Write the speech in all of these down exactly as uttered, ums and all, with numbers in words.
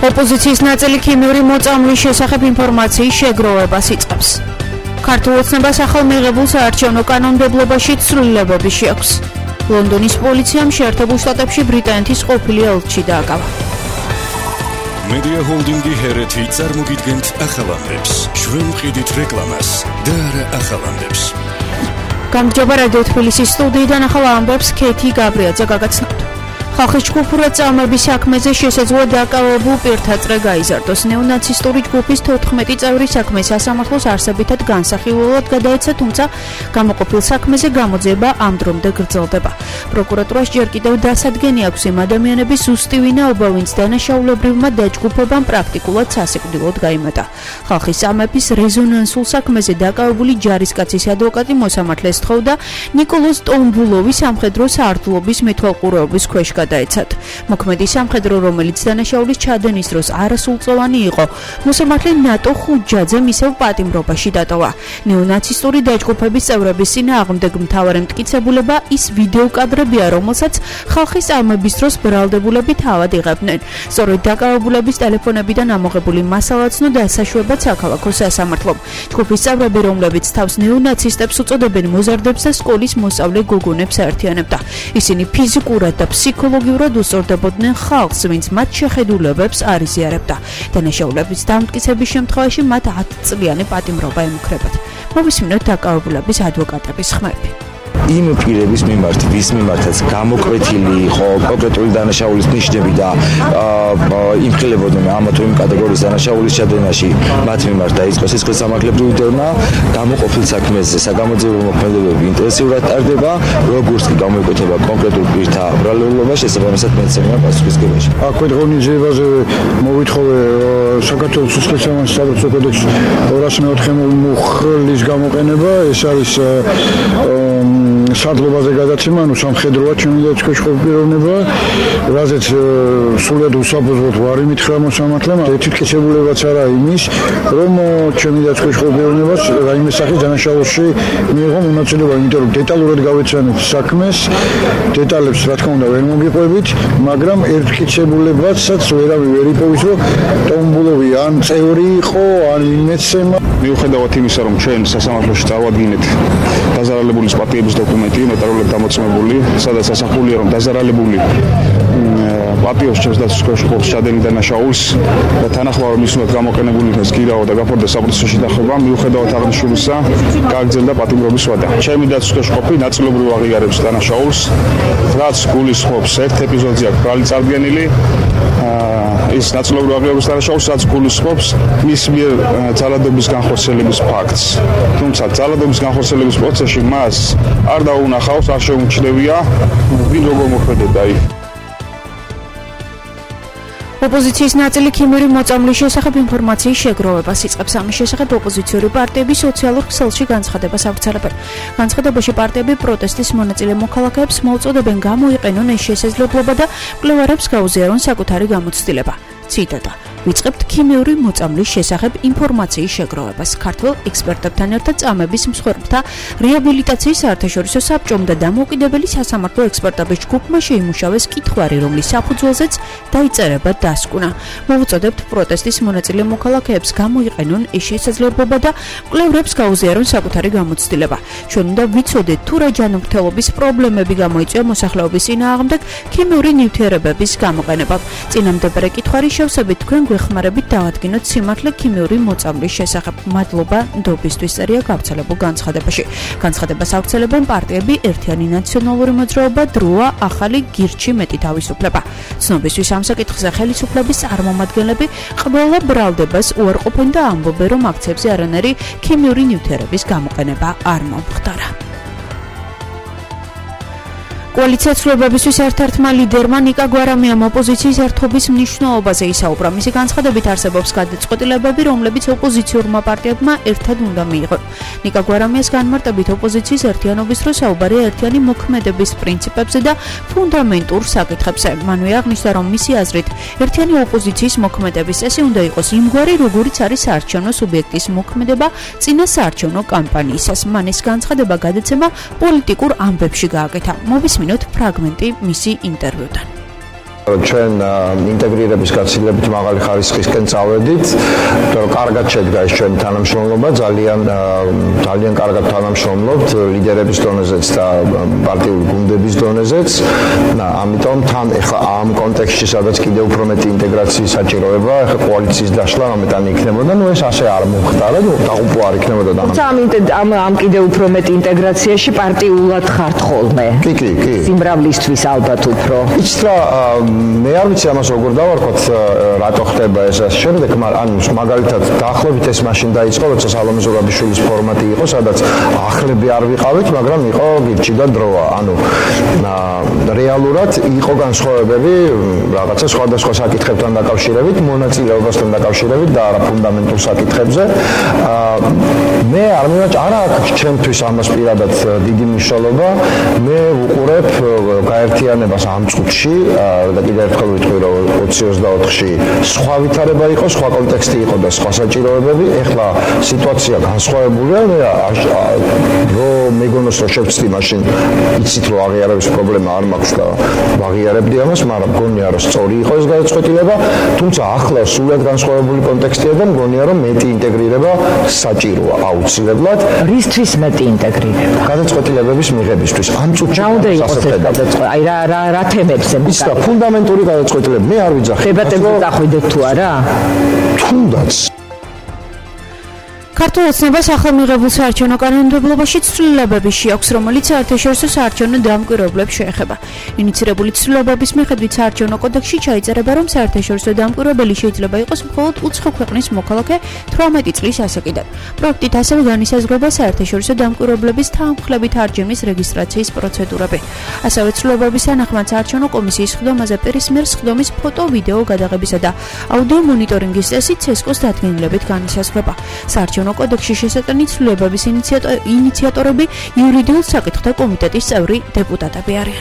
ოპოზიციის ნაწილი ქიმიური მოწამვლის შესახებ ინფორმაციის შეგროვებას იწყებს. ქართულ ოცნებას ახალ მიღებულ საარჩევნო კანონმდებლობაში ცვლილებები შეაქვს. ლონდონის პოლიციამ შეერთებულ შტატებში ბრიტანეთის ყოფილი ელჩი დააკავა. Media Holdingi ჰერეთი წარმოგიდგენთ ახალამდებს, ჩვენ ვყიდით რეკლამას და არა ახალამდებს. გამარჯობა რადიო თბილისის სტუდიიდან ახალ ამბებს ქეთი გაბრიაძე გაგაცნობთ. ხალხის ჯგუფურად წამების საქმეზე შესაძლოა დაკავებულ პირთა წრე გაიზარდოს. ნეონაცისტური ჯგუფის თოთხმეტი წევრი საქმეს სასამართლოს არსებითად განსახილველად გადაეცა, თუმცა გამოყოფილ საქმეზე გამოძიება ამ დრომდე გრძელდება. პროკურატურას ჯერ კიდევ დასადგენი აქვს იმ ადამიანების ზუსტი ვინაობა, ვინც დანაშაულებრივმა დაჯგუფებამ პრაქტიკულად სასიკვდილოდ გაიმეტა. ხალხის წამების რეზონანსულ საქმეზე დაკავებული ჯარისკაცის ადვოკატი მოსამართლეს თხოვდა ნიკოლოზ ტომბულოვის სამხედრო სარდლობის მეთვალყურეობის ქვეშ დაეცათ. მოქმედი სამხედრო, რომელიც დანაშაულის ჩადენის დროს არასრულწლოვანი იყო, მოსამართლე ნატო ხუჯაძემ ისევ პატიმრობაში დატოვა. ნეონაცისტური დაჯგუფების წევრების წინააღმდეგ მთავარი მტკიცებულება ის ვიდეოკადრებია, რომელსაც ხალხის წამების დროს ბრალდებულები თავად იღებდნენ. სწორედ დაკავებულების ტელეფონებიდან ამოღებული მასალა ცნო დასაშვებად საქალაქო სასამართლომ. ჯგუფის წევრები, რომლებიც თავს ნეონაცისტებს უწოდებენ, მოზარდებს და სკოლის მოსწავლე გოგონებს აერთიანებდა. ისინი ფიზიკურად და ფსიქოლოგიურად გურად უსწორდებოდნენ ხალხს, ვინც მათ შეხედულებებს არ იზიარებდა. დანაშაულების დამტკიცების შემთხვევაში მათ ათწლიანი პატიმრობა ემუქრებათ. მოვისმინოთ დაკავებულების ადვოკატების ხმები. იმ პირების მიმართ, ვის მიმართაც გამოკვეთილი იყო კონკრეტული დანაშაულის ნიშნები და იმხილებოდნენ ამა თუ იმ კატეგორიის დანაშაულის ჩადენაში, მათ მიმართ დაიწყო სისხლის სამართლებრივი დევნა, გამოყოფილ საქმეზე საგამოძიებო მოქმედებები ინტენსიურად ტარდება, როგორც კი გამოიკვეთება კონკრეტულ პირთა ბრალებლობა, შესაბამისად მეცემია პასუხისმგებაში. აქვე ღონისძიებაზე მოვითხოვე საქართველოს სისხლის სამართლის საბრალდო კოდექსის ორასი მეოთხე მუხლის გამოყენება, ეს არის სარდლობაზე გადაცემა, ანუ სამხედროა ჩემი და ჩქოშხობის პიროვნება, რაზეც სულად უსაფუძვლოდ ვარ იმითხრა მოსამართლემ, თვითკეცებულებაც არა იმის, რომ ჩემი და ჩქოშხობის პიროვნებას რაიმე სახის დანაშაულში მიიღო მონაწილეობა, იმიტომ რომ დეტალურად გავეცანეთ საქმეს, დეტალებს რა თქმა უნდა ვერ მოგიყვებით, მაგრამ ერთკეცებულებაცაც ვერავინ ვერ იპოვის, რომ ტომბულოვი ან წევრი იყო, ან იმეცემა. მიუხედავად იმისა, რომ ჩვენ სასამართლოში წავადგინეთ დაზარალებულის პატიების დოკუმენტი, ნოტარულად დამოწმებული, სადაც ასახულია, რომ დაზარალებული პატიოს ჩემს დაცვის ჩადენილ დანაშაულს და თანახმად მისულად გამოყენებული იქნეს გირაო და გაფორდა საპროცესო დახება, მიუხედავად აღნიშნულისა, გაგრძელდა პატიმრობის ვადა. ჩემი დაცვის კოშკი ნაწილობრივ აღიარებს დანაშაულს, რაც გულისხმობს ერთ ეპიზოდზე აქვს ბრალი წარდგენილი, ის ნაწილობრივ აღიარებს დანაშაულს, რაც გულისხმობს მის მიერ ძალადობის განხორციელების ფაქტს. თუმცა ძალადობის განხორციელების პროცესში მას არ დაუნახავს, არ შეუმჩნევია ვინ როგორ მოქმედებდა იქ. ოპოზიციის ნაწილი ქიმიური მოწამვლის შესახებ ინფორმაციის შეგროვებას იწყებს. ამის შესახებ ოპოზიციური პარტიები სოციალურ ქსელში განცხადებას ავრცელებენ. განცხადებაში პარტიები პროტესტის მონაწილე მოქალაქეებს მოუწოდებენ გამოიყენონ ეს შესაძლებლობა და მკვლევარებს გაუზიარონ საკუთარი გამოცდილება. ციტატა: ვიწყებთ ქიმიური მოწამვლის შესახებ ინფორმაციის შეგროვებას. ქართველ ექსპერტებთან ერთად წამების მსხვერპლთა რეაბილიტაციის საერთაშორისო საბჭომ და დამოუკიდებელი სასამართლო ექსპერტების ჯგუფმა შეიმუშავეს კითხვარი, რომლის საფუძველზეც დაიწერება დასკვნა. მოვუწოდებთ პროტესტის მონაწილე მოქალაქეებს გამოიყენონ ეს შესაძლებლობა და მკვლევრებს გაუზიარონ საკუთარი გამოცდილება. ჩვენ უნდა ვიცოდეთ თუ რა ჯანმრთელობის პრობლემები გამოიწვია მოსახლეობის წინააღმდეგ ქიმიური ნივთიერებების გამოყენება. წინამდებარე კითხვარი შევსებით თქვენ გვეხმარებით დავადგინოთ სიმართლე ქიმიური მოწამვლის შესახებ. მადლობა ნდობისთვის, წერია გავრცელებულ განცხადებაში. განცხადებას ავრცელებენ პარტიები ერთიანი ნაციონალური მოძრაობა, დროა, ახალი გირჩი მეტი თავისუფლება. ცნობისთვის ამ საკითხზე ხელისუფლების წარმომადგენლები ყველა ბრალდებას უარყოფენ და ამბობენ, რომ აქციებზე არანაირი ქიმიური ნივთიერების გამოყენება არ მომხდარა. კოალიცია ცვლილებებისთვის ერთ-ერთმა ლიდერმა ნიკა გვარამიამ ოპოზიციის ერთობის მნიშვნელობაზე ისაუბრა. მისი განცხადებით არსებობს გადაწყვეტილებები, რომლებიც ოპოზიციურმა პარტიებმა ერთად უნდა მიიღონ. ნიკა გვარამიას განმარტებით ოპოზიციის ერთიანობის დროს საუბარია ერთიანი მოქმედების პრინციპებზე და ფუნდამენტურ საკითხებზე. მანვე აღნიშნა, რომ მისი აზრით ერთიანი ოპოზიციის მოქმედების წესი უნდა იყოს იმგვარი, როგორიც არის საარჩევნო სუბიექტის მოქმედება წინა საარჩევნო კამპანიისას. მან ეს განცხადება გადაცემა პოლიტიკურ ამბებში გააკეთა. მოვისმინოთ ფრაგმენტი მისი ინტერვიუდან. ჩვენ ინტეგრირების გაცილებით მაღალი ხარისხისკენ წავედით, რომ კარგად შედგა ეს ჩვენი თანამშრომლობა, ძალიან ძალიან კარგად თანამშრომლობთ ლიდერების დონეზეც და პარტიული გუნდების დონეზეც. ამიტომ თან ეხლა ამ კონტექსტში სადაც კიდევ უფრო მეტი ინტეგრაციის საჭიროება, ეხლა კოალიციის დაშლა ამეტანი იქნებოდა, ნუ ეს ასე არ მომხდარა, ნუ დაღუპვა არ იქნებოდა და ამ ამ კიდევ უფრო მეტი ინტეგრაციაში პარტიულად ხართ ხოლმე. კი, კი, კი. სიმრავლისთვის ალბათ უფრო. იცით რა, მე არ ვიცი ამას როგორ დავარქოთ, რატო ხდება ეს ასე შემდეგ, ანუ მაგალითად დაახლოებით ეს მაშინ დაიწყო, როცა სალომე ზურაბიშვილის ფორმატი იყო, სადაც ახლები არ ვიყავით, მაგრამ იყო გირჩი და დროა. ანუ რეალურად იყო განსხვავებები რაღაცა სხვადასხვა საკითხებთან დაკავშირებით, მონაწილეობასთან დაკავშირებით და არა ფუნდამენტურ საკითხებზე. მე არ მივაჭ არა აქვს ჩემთვის ამას პირადად დიდი მნიშვნელობა. მე ვუყურებ გაერთიანებას ამ წუთში და კიდევ ერთხელ ვიტყვი რომ ოცი ოცდაოთხში სხვა ვითარება იყო, სხვა კონტექსტი იყო და სხვა საჭიროებები. ეხლა სიტუაცია განსხვავებულია. მე რომ მეგონოს რომ შევწდი მაშინ იცით რომ აღიარების პრობლემა არ მაქვს და ვაღიარებდი ამას, მაგრამ მგონია რომ სწორი იყო ეს გადაწყვეტილება, თუმცა ახლა სულად განსხვავებული კონტექსტია და მგონია რომ მეტი ინტეგრირება საჭიროა აუცილებლად. რისთვის მეტი ინტეგრირება? გადაწყვეტილებების მიღებისთვის. ამ წუთში რა უნდა იყოს ეს გადაწყვეტილება? აი რა რა რა თემებზე ის და ფუნდამენტური გადაწყვეტილება. მე არ ვიძახი. დებატებზე წახვიდეთ თუ არა? თუნდაც ქართულ ოცნებას ახალ მიღებულ საარჩევნო კანონმდებლობაში ცვლილებები შეაქვს, რომელიც საერთაშორისო საარჩევნო დამკვირვებლებს შეეხება. ინიცირებული ცვლილებების მიხედვით საარჩევნო კოდექსში ჩაიწერება, რომ საერთაშორისო დამკვირვებელი შეიძლება იყოს მხოლოდ უცხო ქვეყნის მოქალაქე თვრამეტი წლის ასაკიდან. პროექტით ასევე განისაზღვრება საერთაშორისო დამკვირვებლების თანმხლებით არჩევნის რეგისტრაციის პროცედურები. ასევე ცვლილებების თანახმად საარჩევნო კომისიის სხდომაზე პირის მიერ სხდომის ფოტო-ვიდეო გადაღებისა და აუდიო მონიტორინგის წესი ცესკოს დადგენილებით განისაზღვრება. საარჩევნო კოდექსში შესატანი ცვლილებების ინიციატორები იურიდიულ საკითხთა კომიტეტის წევრი დეპუტატები არიან.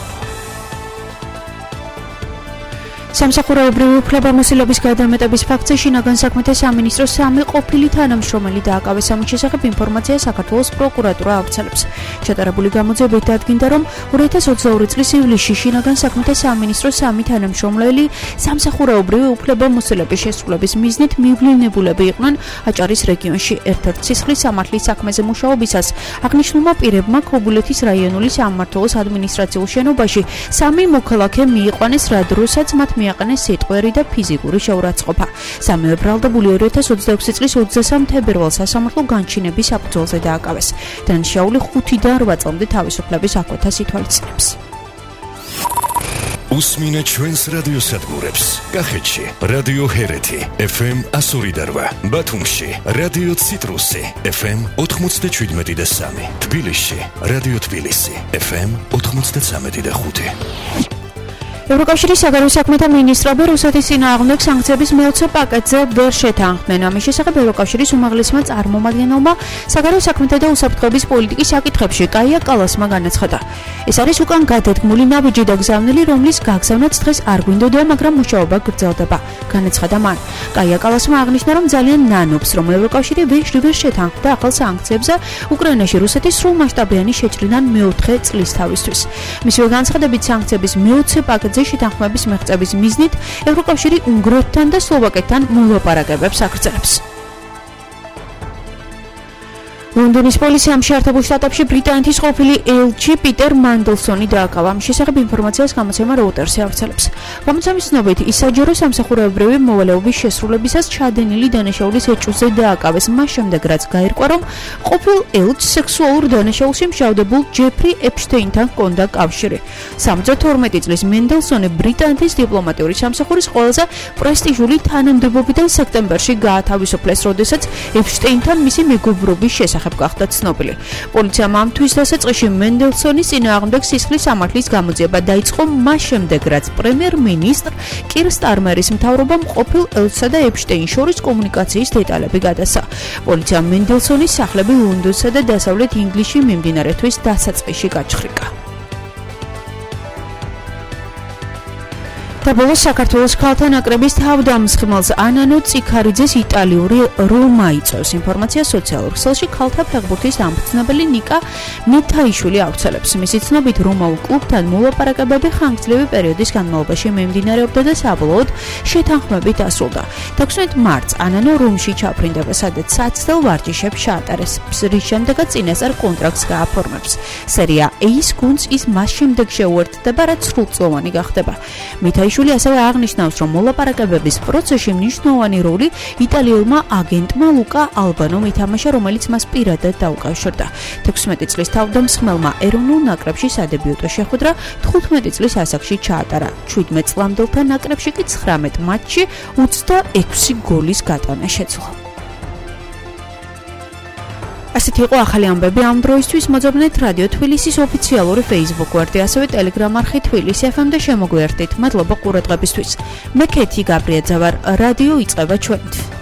სამსახურეობრივი უფლებამოსილების გადამეტების ფაქტზე შინაგან საქმეთა სამინისტროს სამი ყოფილი თანამშრომელი დააკავეს. ამის შესახებ ინფორმაცია საქართველოს პროკურატურა ავრცელებს. ჩატარებული გამოძიებით დადგინდა, რომ ორი ათას ოცდაორი წლის ივლისში შინაგან საქმეთა სამინისტროს სამი თანამშრომელი სამსახურეობრივი უფლებამოსილების შესრულების მიზნით მივლინებულები იყვნენ აჭარის რეგიონში. ერთ-ერთ სისხლის სამართლის საქმეზე მუშაობისას აღნიშნულმა პირებმა ქობულეთის რაიონული სამმართველოს ადმინისტრაციულ შენობაში სამი მოქალაქე მიიყვანეს, რა დროსაც მათ მიაყენეს სიტყვიერი და ფიზიკური შეურაცხყოფა. სამივე ბრალდებული ორი ათას ოცდაექვსი წლის ოცდასამ თებერვალს სასამართლო განჩინების საფუძველზე დააკავეს. დანაშაული ხუთიდან რვა წლამდე თავისუფლების აკვეთას ითვალისწინებს. უსმინეთ ჩვენს რადიოსადგურებს. კახეთში რადიო ჰერეთი ეფ ემ εκατო ორი და რვა, ბათუმში რადიო ციტრუსი ეფ ემ ოთხმოცდაშვიდმეტი და სამი, თბილისში რადიო თბილისი ეფ ემ ოთხმოცდაცამეტი და ხუთი. ევროკავშირის საგარეო საქმეთა მინისტრები რუსეთის წინააღმდეგ სანქციების მეოცე პაკეტზე ვერ შეთანხმდნენ. ამის შესახებ ევროკავშირის უმაღლესმა წარმომადგენელმა საგარეო საქმეთა და უსაფრთხოების პოლიტიკის საკითხებში კაია კალასმა განაცხადა. ეს არის უკან გადადგმული ნაბიჯი და გზავნილი, რომლის გაგზავნაც დღეს არ გვინდოდა, მაგრამ მუშაობა გრძელდება. განაცხადა მან. კაია კალასმა აღნიშნა, რომ ძალიან ნანობს, რომ ევროკავშირი ვერ შეთანხმდა ახალ სანქციებზე უკრაინაში რუსეთის სრულმასშტაბიანი შეჭრიდან მეოთხე წლისთავისთვის. მისივე განცხადებით სანქციების მეოცე პაკეტზე შეთანხმების მიღწევის მიზნით ევროკავშირი უნგრეთთან და სლოვაკეთთან მოლაპარაკებებს აგრძელებს. ლონდონის პოლიციამ შეერთებულ შტატებში ბრიტანეთის ყოფილი ელჩი პიტერ მანდელსონი დააკავა. ამის შესახებ ინფორმაციას გამოცემა Reuters ავრცელებს. გამოცემის ცნობით, ის საჯარო სამსახურეობრივი მოვალეობის შესრულებისას ჩადენილი დანაშაულის ეჭვზე დააკავეს. მას შემდეგ, რაც გაირკვა, რომ ყოფილ ელჩს სექსუალურ დანაშაულში მშავდებულ ჯეფრი ეპშტეინთან ჰქონდა კავშირი. სამოცდა თორმეტი წლის მენდელსონი ბრიტანეთის დიპლომატიური სამსახურის ყველაზე პრესტიჟული თანამდებობიდან სექტემბერში გაათავისუფლეს, როდესაც ეპშტეინთან მისი მეგობრობის შესახებ გახდა ცნობილი. პოლიციამ ამ თვის დასაწყისში მენდელსონის წინააღმდეგ სისხლის სამართლის გამოძიება დაიწყო მას შემდეგ, რაც პრემიერ-მინისტრ კირ სტარმერის მთავრობამ ყოფილ ელჩსა და ეპშტეინს შორის კომუნიკაციის დეტალები გადასცა. პოლიციამ მენდელსონის სახლები ლონდონსა და დასავლეთ ინგლისში მიმდინარე თვის დასაწყისში გაჩხრიკა. და ბოლოს საქართველოს ქალთა ნაკრების თავდამსხმელს ანანო წიქარიძეს იტალიური რომა იწევს. ინფორმაცია სოციალურ ქსელში ქალთა ფეხბურთის დამფუძნებელი ნიკა მითაიშვილი ავრცელებს. მისი ცნობით რომაულ კლუბთან მოლაპარაკებები ხანგრძლივი პერიოდის განმავლობაში მიმდინარეობდა და საბოლოოდ შეთანხმებით დასრულდა. თექვსმეტ მარტს ანანო რომში ჩაფრინდება, სადაც საცდელ ვარჯიშებს ჩაატარეს, რის შემდეგაც წინასწარ კონტრაქტს გააფორმებს. სერია A-ის გუნდს ის მას შემდეგ შეუერთდება, რაც სრულწლოვანი გახდება. მითაიშვილი ასევე აღნიშნავს, რომ მოლაპარაკებების პროცესში მნიშვნელოვანი როლი იტალიურმა აგენტმა ლუკა ალბანომ ითამაშა, რომელიც მას პირადად დაუკავშირდა. თექვსმეტი წლის თავდამსხმელმა ეროვნულ ნაკრებში სადებიუტო შეხვედრა თხუთმეტი წლის ასაკში ჩაატარა. შვიდმეტ წლამდელთა ნაკრებში კი ცხრამეტ მატჩში ოცდაექვსი გოლის გატანა შეძლო. ასეთი იყო ახალი ამბები ამ დროისთვის. მოძებნეთ რადიო თბილისის ოფიციალური Facebook გვერდი, ასევე Telegram არხი თბილისი ეფ ემ და შემოგვიერთდით. მადლობა ყურადღებისთვის. მე ქეთი გაბრიაძე ვარ. რადიო იწყება ჩვენით.